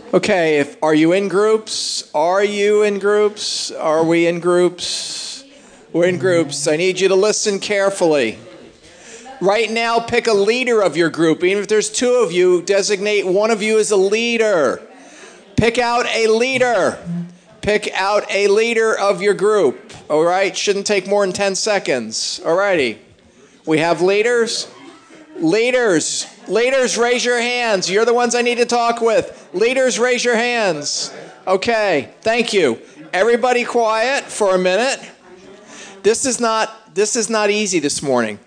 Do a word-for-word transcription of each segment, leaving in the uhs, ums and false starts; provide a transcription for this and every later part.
Okay, if are you in groups? Are you in groups? Are we in groups? We're in groups. I need you to listen carefully. Right now, pick a leader of your group. Even if there's two of you, designate one of you as a leader. Pick out a leader. Pick out a leader of your group. All right? Shouldn't take more than ten seconds. All righty. We have leaders. Leaders. Leaders, raise your hands. You're the ones I need to talk with. Leaders, raise your hands. Okay, thank you. Everybody quiet for a minute. This is not, this is not easy this morning.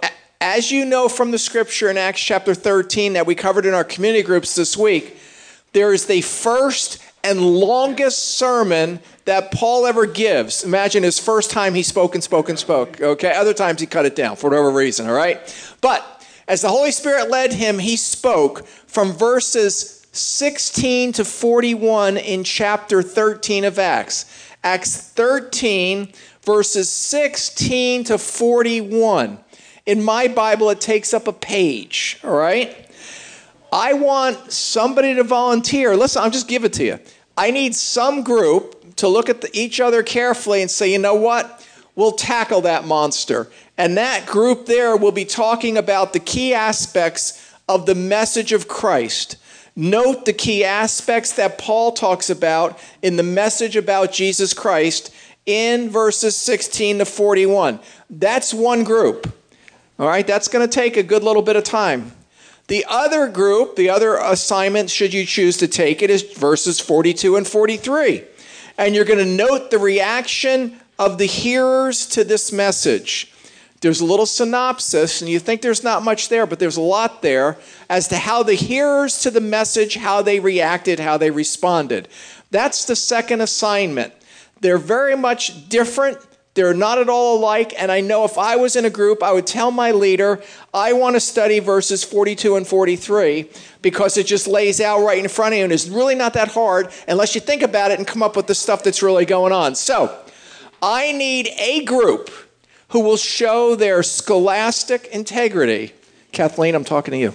As you know from the scripture in Acts chapter thirteen that we covered in our community groups this week, there is the first and longest sermon that Paul ever gives. Imagine his first time he spoke and spoke and spoke. Okay, other times he cut it down for whatever reason, all right? But as the Holy Spirit led him, he spoke from verses sixteen to forty-one in chapter thirteen of Acts. Acts thirteen, verses sixteen to forty-one. In my Bible, it takes up a page, all right? I want somebody to volunteer. Listen, I'll just give it to you. I need some group to look at the, each other carefully and say, you know what? We'll tackle that monster. And that group there will be talking about the key aspects of the message of Christ. Note the key aspects that Paul talks about in the message about Jesus Christ in verses sixteen to forty-one. That's one group. All right, that's going to take a good little bit of time. The other group, the other assignment, should you choose to take it, is verses forty-two and forty-three. And you're going to note the reaction of the hearers to this message. There's a little synopsis, and you think there's not much there, but there's a lot there as to how the hearers to the message, how they reacted, how they responded. That's the second assignment. They're very much different. They're not at all alike, and I know if I was in a group, I would tell my leader, I want to study verses forty-two and forty-three because it just lays out right in front of you, and it's really not that hard unless you think about it and come up with the stuff that's really going on. So, I need a group who will show their scholastic integrity. Kathleen, I'm talking to you.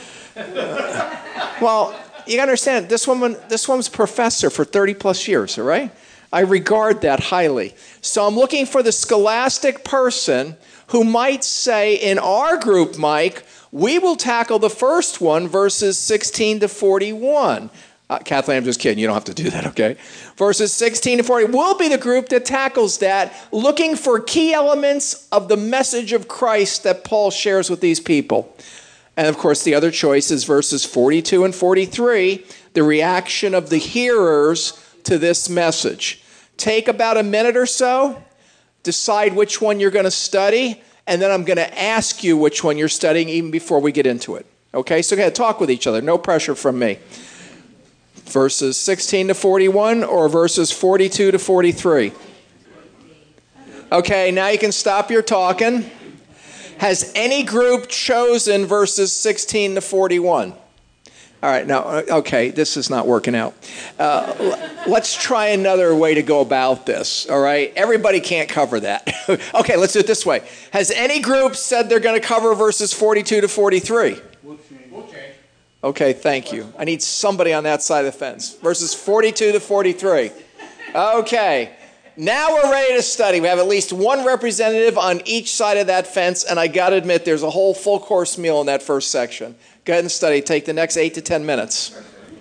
Well, you got to understand, this woman, this woman's a professor for thirty plus years, all right? I regard that highly. So I'm looking for the scholastic person who might say, in our group, Mike, we will tackle the first one, verses sixteen to forty-one. Uh, Kathleen, I'm just kidding. You don't have to do that, okay? Verses sixteen to forty. We'll be the group that tackles that, looking for key elements of the message of Christ that Paul shares with these people. And, of course, the other choice is verses forty-two and forty-three, the reaction of the hearers to this message. Take about a minute or so, decide which one you're going to study, and then I'm going to ask you which one you're studying even before we get into it. Okay, so go ahead, talk with each other. No pressure from me. Verses sixteen to forty-one or verses forty-two to forty-three? Okay, now you can stop your talking. Has any group chosen verses sixteen to forty-one? All right, now, okay, this is not working out. Uh, let's try another way to go about this, all right? Everybody can't cover that. Okay, let's do it this way. Has any group said they're going to cover verses forty-two to forty-three? Okay, thank you. I need somebody on that side of the fence. Verses forty-two to forty-three. Okay, now we're ready to study. We have at least one representative on each side of that fence, and I got to admit, there's a whole full course meal in that first section. Go ahead and study. Take the next eight to ten minutes.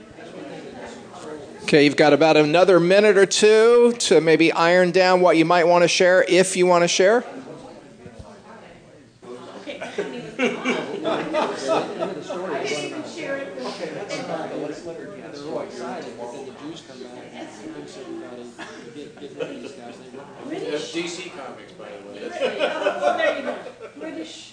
Okay, you've got about another minute or two to maybe iron down what you might want to share, if you want to share. D C Comics, by the way. Oh, there you go. British.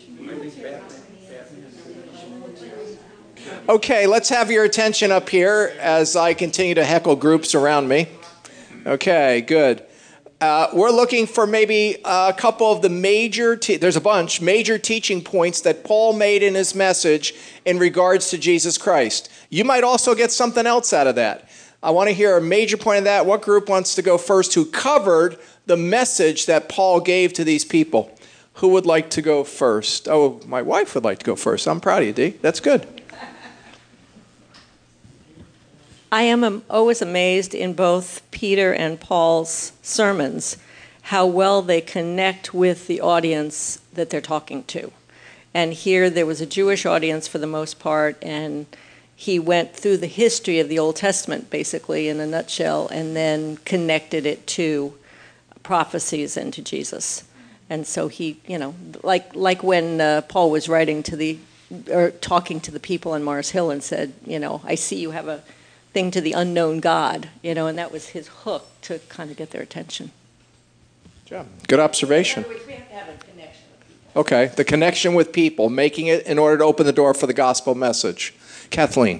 Okay, let's have your attention up here as I continue to heckle groups around me. Okay, good. Uh, we're looking for maybe a couple of the major, te- there's a bunch, major teaching points that Paul made in his message in regards to Jesus Christ. You might also get something else out of that. I want to hear a major point of that. What group wants to go first who covered the message that Paul gave to these people? Who would like to go first? Oh, my wife would like to go first. I'm proud of you, Dee. That's good. I am am always amazed in both Peter and Paul's sermons how well they connect with the audience that they're talking to. And here there was a Jewish audience for the most part, and he went through the history of the Old Testament, basically, in a nutshell, and then connected it to prophecies and to Jesus. And so he, you know, like like when uh, Paul was writing to the, or talking to the people on Mars Hill and said, you know, I see you have a thing to the unknown God, you know, and that was his hook to kind of get their attention. Yeah. Good observation. In other words, we have to have a connection with people. Okay, the connection with people, making it in order to open the door for the gospel message. Kathleen.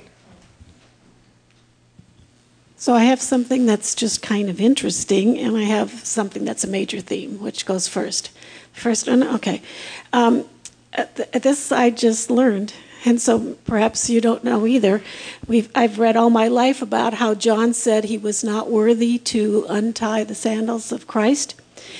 So I have something that's just kind of interesting, and I have something that's a major theme. Which goes first? First one? Okay. Um, this I just learned, and so perhaps you don't know either. We've, I've read all my life about how John said he was not worthy to untie the sandals of Christ.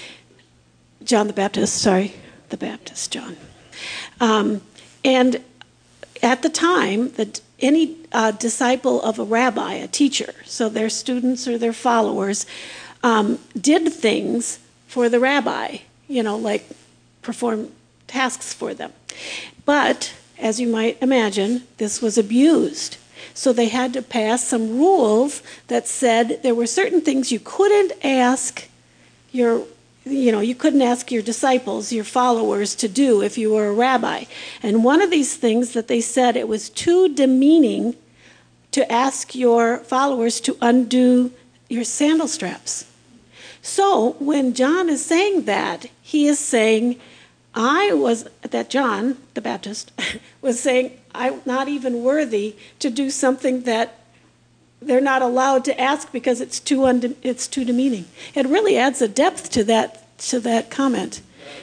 John the Baptist, sorry, the Baptist John. Um, and at the time, that any uh, disciple of a rabbi, a teacher, so their students or their followers, um, did things for the rabbi, you know, like perform tasks for them. But, as you might imagine, this was abused. So they had to pass some rules that said there were certain things you couldn't ask your You know, you couldn't ask your disciples, your followers, to do if you were a rabbi. And one of these things that they said, it was too demeaning to ask your followers to undo your sandal straps. So when John is saying that, he is saying, I was, that John, the Baptist, was saying, I'm not even worthy to do something that they're not allowed to ask because it's too unde- it's too demeaning. It really adds a depth to that to that comment.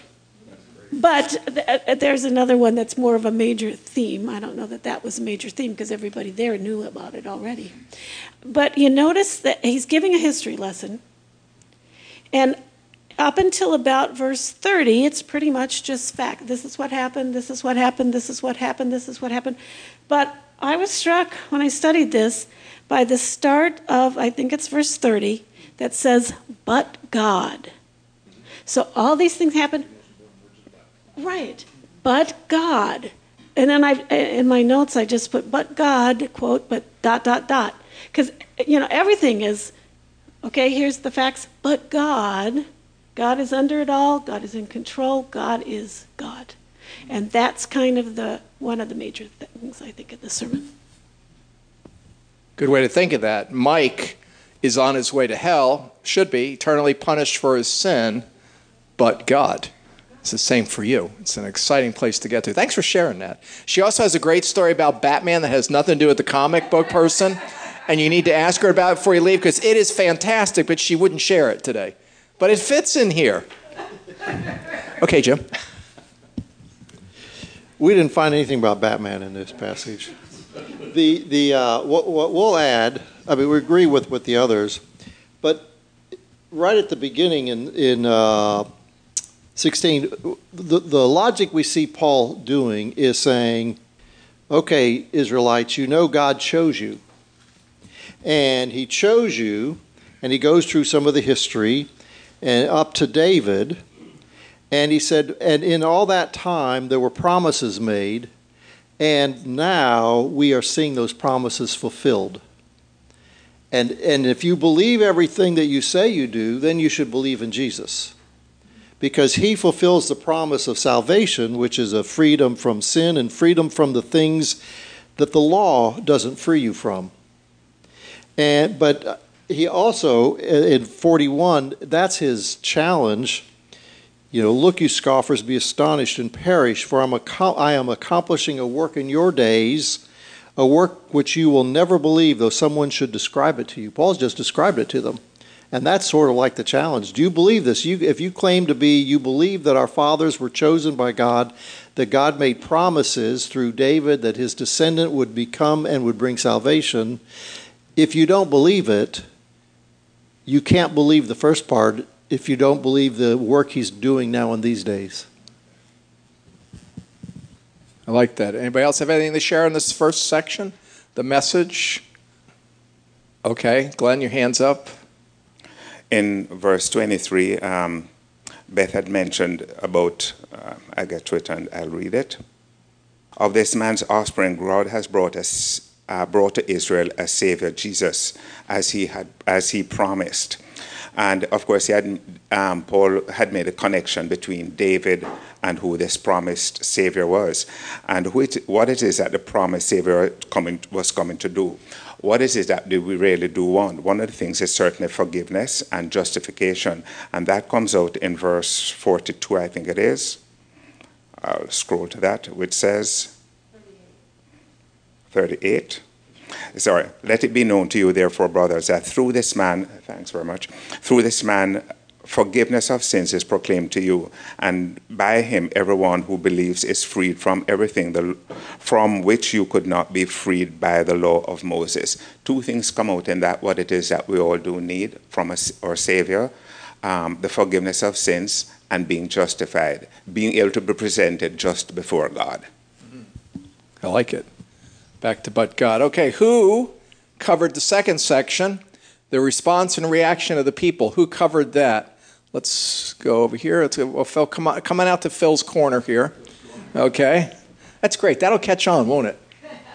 But th- there's another one that's more of a major theme. I don't know that that was a major theme because everybody there knew about it already. But you notice that he's giving a history lesson, and up until about verse thirty, it's pretty much just fact. This is what happened. This is what happened. This is what happened. This is what happened. But I was struck when I studied this by the start of, I think it's verse thirty, that says, but God. So all these things happen. Right. But God. And then I, in my notes, I just put, but God, quote, but dot, dot, dot. Because, you know, everything is, okay, here's the facts, but God, God is under it all. God is in control. God is God. And that's kind of the one of the major things, I think, in the sermon. Good way to think of that. Mike is on his way to hell, should be, eternally punished for his sin, but God. It's the same for you. It's an exciting place to get to. Thanks for sharing that. She also has a great story about Batman that has nothing to do with the comic book person, and you need to ask her about it before you leave because it is fantastic, but she wouldn't share it today. But it fits in here. Okay, Jim. We didn't find anything about Batman in this passage. The the uh, what, what we'll add, I mean, we agree with, with the others, but right at the beginning in in uh, sixteen, the the logic we see Paul doing is saying, okay, Israelites, you know God chose you, and He chose you, and he goes through some of the history, and up to David, and he said, and in all that time there were promises made. And now we are seeing those promises fulfilled. And and if you believe everything that you say you do, then you should believe in Jesus. Because he fulfills the promise of salvation, which is a freedom from sin and freedom from the things that the law doesn't free you from. And but he also, in forty-one, that's his challenge. You know, look, you scoffers, be astonished and perish, for I'm ac- I am accomplishing a work in your days, a work which you will never believe, though someone should describe it to you. Paul's just described it to them. And that's sort of like the challenge. Do you believe this? You, if you claim to be, you believe that our fathers were chosen by God, that God made promises through David that his descendant would become and would bring salvation. If you don't believe it, you can't believe the first part if you don't believe the work he's doing now in these days. I like that. Anybody else have anything to share in this first section? The message? Okay, Glenn, your hand's up. In verse twenty-three, um, Beth had mentioned about, uh, I get to it and I'll read it. Of this man's offspring, God has brought us, uh, brought to Israel a Savior, Jesus, as he had, as he promised. And of course, he had, um, Paul had made a connection between David and who this promised Savior was, and who it, what it is that the promised Savior coming, was coming to do. What is it that do we really do want? One of the things is certainly forgiveness and justification, and that comes out in verse forty-two, I think it is. I'll scroll to that, which says, thirty-eight. Sorry, let it be known to you, therefore, brothers, that through this man, thanks very much, through this man, forgiveness of sins is proclaimed to you, and by him everyone who believes is freed from everything the, from which you could not be freed by the law of Moses. Two things come out in that, what it is that we all do need from us, our Savior, um, the forgiveness of sins and being justified, being able to be presented just before God. I like it. Back to but God. Okay, who covered the second section, the response and reaction of the people? Who covered that? Let's go over here. Let's go, well, Phil, come on, come on out to Phil's corner here. Okay. That's great. That'll catch on, won't it?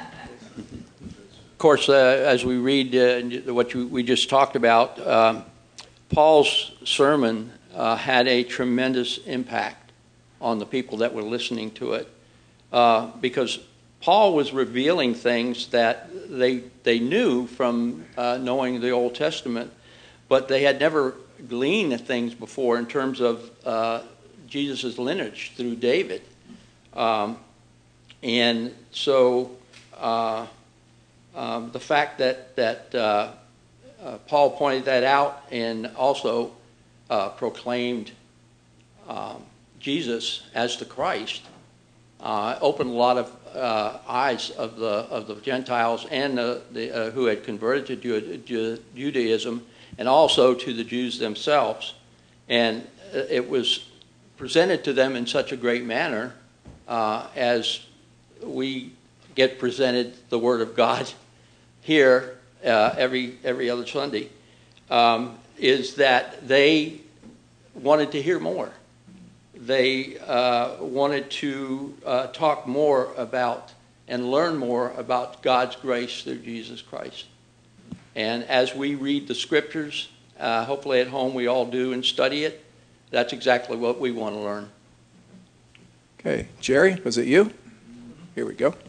Of course, uh, as we read uh, what you, we just talked about, um, Paul's sermon uh, had a tremendous impact on the people that were listening to it, uh, because Paul was revealing things that they they knew from uh, knowing the Old Testament, but they had never gleaned things before in terms of uh, Jesus' lineage through David. Um, and so uh, um, the fact that, that uh, uh, Paul pointed that out and also uh, proclaimed um, Jesus as the Christ uh, opened a lot of uh, eyes of the of the Gentiles and the, the, uh, who had converted to Ju- Ju- Judaism, and also to the Jews themselves. And it was presented to them in such a great manner uh, as we get presented the Word of God here uh, every every other Sunday, um, is that they wanted to hear more. They uh, wanted to uh, talk more about and learn more about God's grace through Jesus Christ. And as we read the Scriptures, uh, hopefully at home we all do and study it, that's exactly what we want to learn. Okay. Jerry, was it you? Here we go.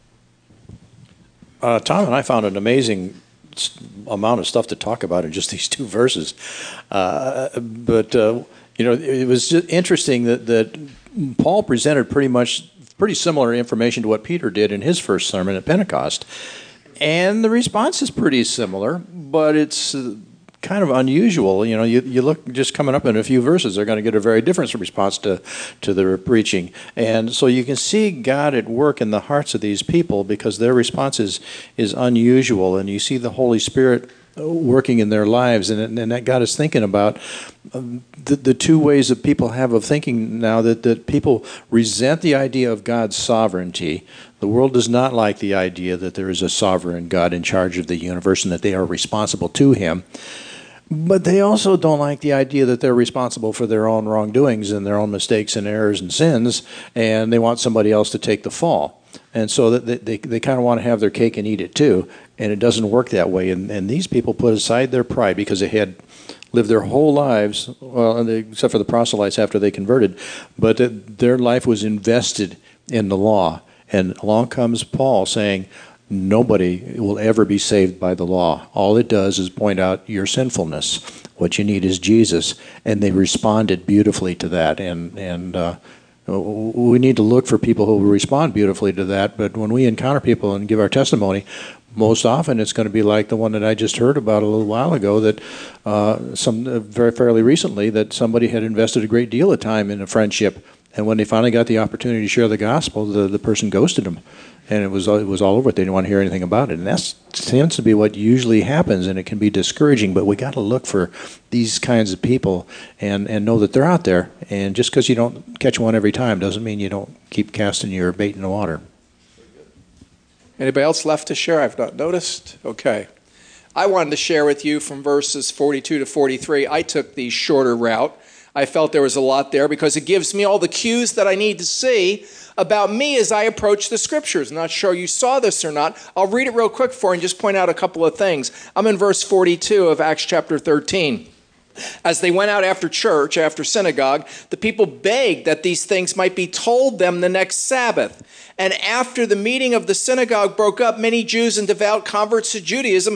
Uh, Tom and I found an amazing amount of stuff to talk about in just these two verses. Uh, but, uh, you know, it was just interesting that, that Paul presented pretty much pretty similar information to what Peter did in his first sermon at Pentecost. And the response is pretty similar, but it's uh, kind of unusual. You know, you, you look just coming up in a few verses, they're going to get a very different response to, to their preaching. And so you can see God at work in the hearts of these people because their response is, is unusual. And you see the Holy Spirit working in their lives. And, and that got us thinking about um, the, the two ways that people have of thinking now, that, that people resent the idea of God's sovereignty. The world does not like the idea that there is a sovereign God in charge of the universe and that they are responsible to him. But they also don't like the idea that they're responsible for their own wrongdoings and their own mistakes and errors and sins, and they want somebody else to take the fall. And so that they, they, they kind of want to have their cake and eat it too, and it doesn't work that way. And, and these people put aside their pride because they had lived their whole lives, well, except for the proselytes after they converted, but their life was invested in the law. And along comes Paul saying, nobody will ever be saved by the law. All it does is point out your sinfulness. What you need is Jesus. And they responded beautifully to that. And and uh, we need to look for people who will respond beautifully to that. But when we encounter people and give our testimony, most often it's going to be like the one that I just heard about a little while ago, that uh, some uh, very fairly recently, that somebody had invested a great deal of time in a friendship. And when they finally got the opportunity to share the gospel, the, the person ghosted them. And it was it was all over it. They didn't want to hear anything about it. And that tends to be what usually happens, and it can be discouraging. But we got to look for these kinds of people and, and know that they're out there. And just because you don't catch one every time doesn't mean you don't keep casting your bait in the water. Anybody else left to share? I've not noticed. Okay. I wanted to share with you from verses forty-two to forty-three. I took the shorter route. I felt there was a lot there because it gives me all the cues that I need to see about me as I approach the scriptures. I'm not sure you saw this or not. I'll read it real quick for you and just point out a couple of things. I'm in verse forty-two of Acts chapter thirteen. As they went out after church, after synagogue, the people begged that these things might be told them the next Sabbath. And after the meeting of the synagogue broke up, many Jews and devout converts to Judaism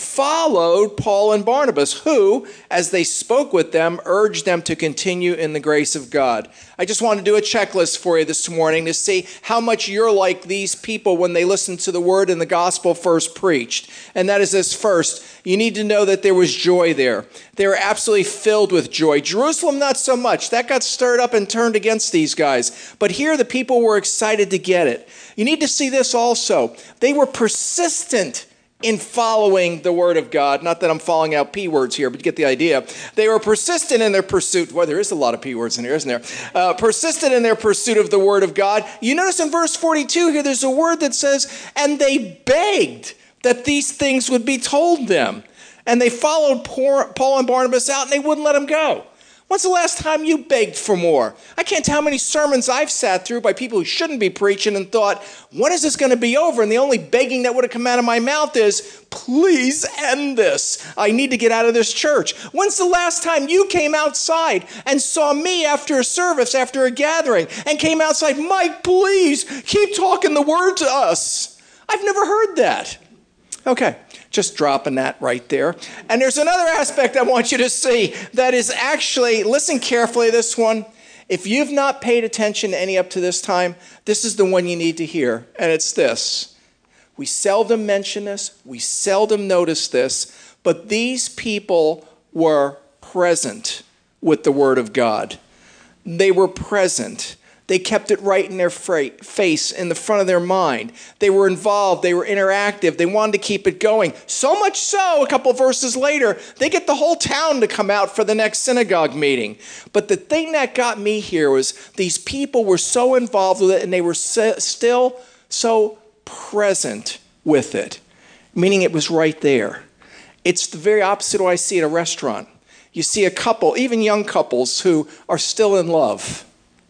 followed Paul and Barnabas, who, as they spoke with them, urged them to continue in the grace of God. I just want to do a checklist for you this morning to see how much you're like these people when they listened to the word and the gospel first preached. And that is this: first, you need to know that there was joy there. They were absolutely filled with joy. Jerusalem, not so much. That got stirred up and turned against these guys. But here the people were excited to get it. You need to see this also. They were persistent in following the word of God. Not that I'm falling out P words here, but you get the idea. They were persistent in their pursuit. Well, there is a lot of P words in here, isn't there? Uh, persistent in their pursuit of the word of God. You notice in verse forty-two here, there's a word that says, and they begged that these things would be told them. And they followed Paul and Barnabas out, and they wouldn't let them go. When's the last time you begged for more? I can't tell how many sermons I've sat through by people who shouldn't be preaching and thought, when is this going to be over? And the only begging that would have come out of my mouth is, please end this. I need to get out of this church. When's the last time you came outside and saw me after a service, after a gathering, and came outside, Mike, please keep talking the word to us? I've never heard that. Okay. Just dropping that right there. And there's another aspect I want you to see that is actually, listen carefully to this one. If you've not paid attention to any up to this time, this is the one you need to hear. And it's this. We seldom mention this. We seldom notice this. But these people were present with the Word of God. They were present. They kept it right in their face, in the front of their mind. They were involved. They were interactive. They wanted to keep it going. So much so, a couple of verses later, they get the whole town to come out for the next synagogue meeting. But the thing that got me here was these people were so involved with it, and they were still so present with it, meaning it was right there. It's the very opposite of what I see at a restaurant. You see a couple, even young couples, who are still in love.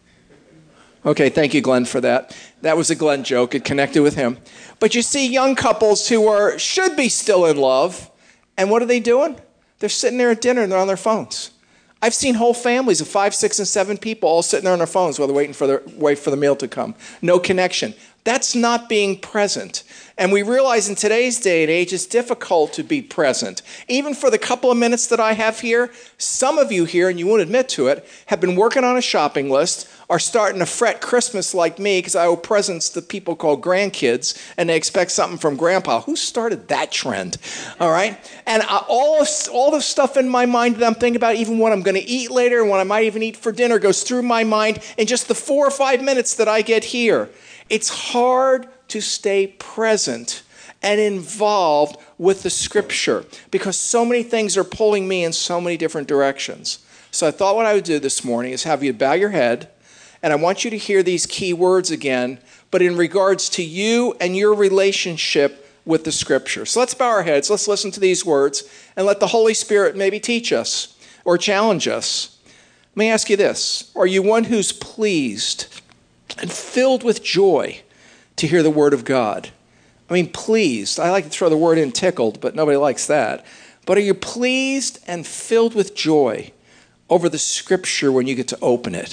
Okay, thank you, Glenn, for that. That was a Glenn joke. It connected with him. But you see young couples who are should be still in love, and what are they doing? They're sitting there at dinner and they're on their phones. I've seen whole families of five, six, and seven people all sitting there on their phones while they're waiting for the wait for the meal to come. No connection. That's not being present. And we realize in today's day and age, it's difficult to be present. Even for the couple of minutes that I have here, some of you here, and you won't admit to it, have been working on a shopping list, are starting to fret Christmas like me because I owe presents to people called grandkids, and they expect something from Grandpa. Who started that trend? All right? And I, all, of, all the stuff in my mind that I'm thinking about, even what I'm going to eat later and what I might even eat for dinner, goes through my mind in just the four or five minutes that I get here. It's hard to stay present and involved with the Scripture because so many things are pulling me in so many different directions. So I thought what I would do this morning is have you bow your head, and I want you to hear these key words again, but in regards to you and your relationship with the Scripture. So let's bow our heads, let's listen to these words, and let the Holy Spirit maybe teach us or challenge us. Let me ask you this. Are you one who's pleased and filled with joy to hear the word of God? I mean, pleased. I like to throw the word in tickled, but nobody likes that. But are you pleased and filled with joy over the Scripture when you get to open it?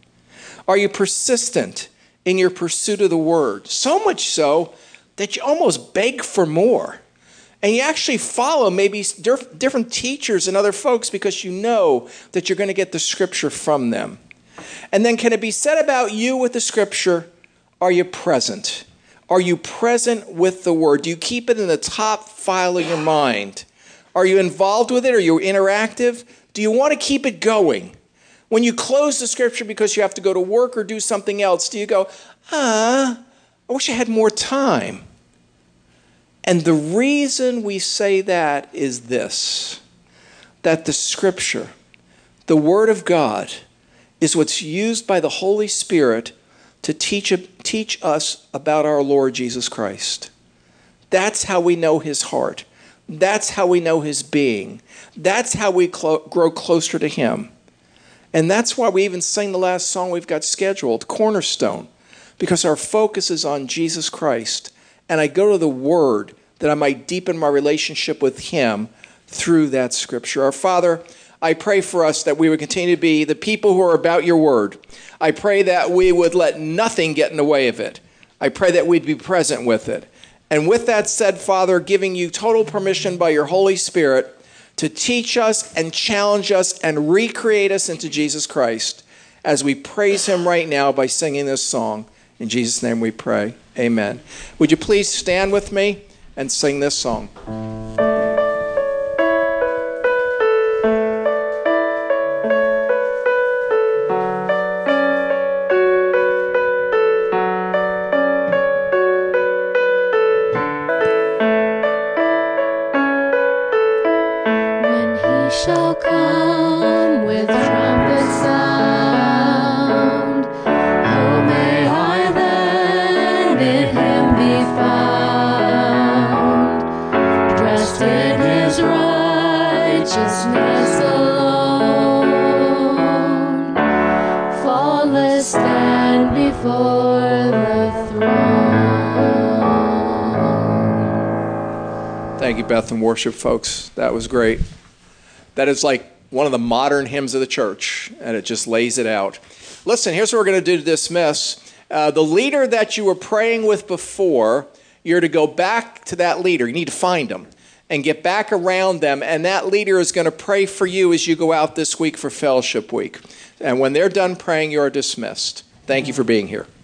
Are you persistent in your pursuit of the word? So much so that you almost beg for more. And you actually follow maybe different teachers and other folks because you know that you're going to get the Scripture from them. And then can it be said about you with the Scripture, are you present? Are you present with the Word? Do you keep it in the top file of your mind? Are you involved with it? Are you interactive? Do you want to keep it going? When you close the Scripture because you have to go to work or do something else, do you go, ah, I wish I had more time? And the reason we say that is this, that the Scripture, the Word of God, is what's used by the Holy Spirit to teach, teach us about our Lord Jesus Christ. That's how we know His heart. That's how we know his being. That's how we clo- grow closer to him. And that's why we even sing the last song we've got scheduled, Cornerstone, because our focus is on Jesus Christ. And I go to the Word that I might deepen my relationship with him through that scripture. Our Father, I pray for us that we would continue to be the people who are about your word. I pray that we would let nothing get in the way of it. I pray that we'd be present with it. And with that said, Father, giving you total permission by your Holy Spirit to teach us and challenge us and recreate us into Jesus Christ as we praise him right now by singing this song. In Jesus' name we pray. Amen. Would you please stand with me and sing this song? Shall come with trumpet sound. Oh, may I then in him be found, dressed in his righteousness alone, faultless stand before the throne. Thank you, Beth and worship folks. That was great. That is like one of the modern hymns of the church, and it just lays it out. Listen, here's what we're going to do to dismiss. Uh, the leader that you were praying with before, you're to go back to that leader. You need to find them and get back around them, and that leader is going to pray for you as you go out this week for Fellowship Week. And when they're done praying, you are dismissed. Thank you for being here.